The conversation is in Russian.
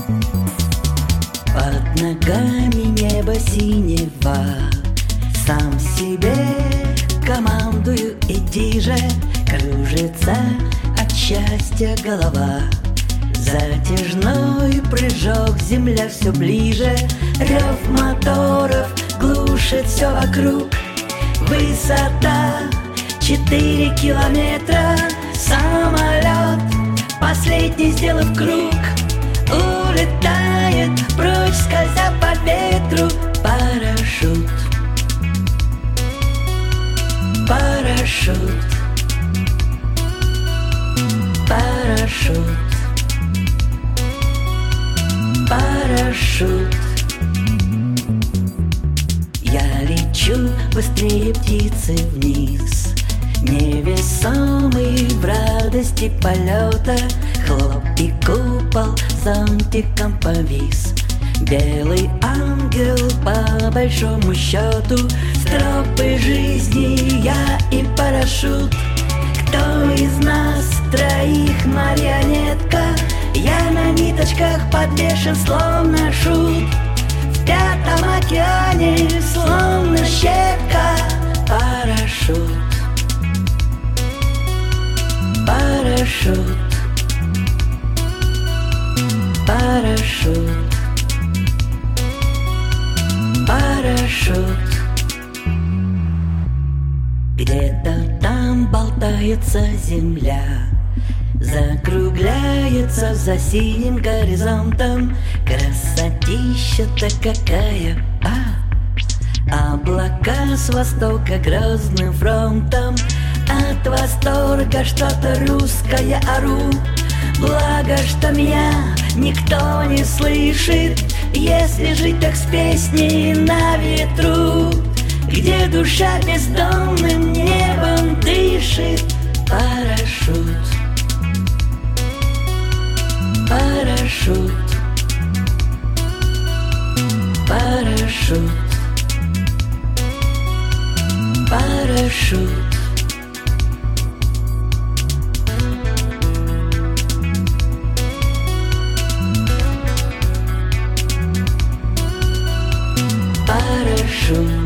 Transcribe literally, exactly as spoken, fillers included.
Под ногами небо синего, сам себе командую, иди же. Кружится от счастья голова, затяжной прыжок, земля все ближе. Рев моторов глушит все вокруг. Высота четыре километра. Самолет, последний сделав круг, улетает прочь, скользя по ветру. Парашют, парашют, парашют, парашют. Я лечу быстрее птицы вниз, невесомый в радости полета. Хлоп и купол зонтиком повис. Белый ангел по большому счету. Стропы жизни я и парашют. Кто из нас троих марионетка? Я на ниточках подвешен, словно шут. В пятом океане, словно щепка. Парашют, парашют, парашют, парашют. Где-то там болтается земля, закругляется за синим горизонтом. Красотища-то какая, а! Облака с востока грозным фронтом. От восторга что-то русское ору. Благо, что меня никто не слышит, если жить так с песней на ветру, где душа бездонным небом дышит. Парашют, парашют, парашют, парашют. Парашют.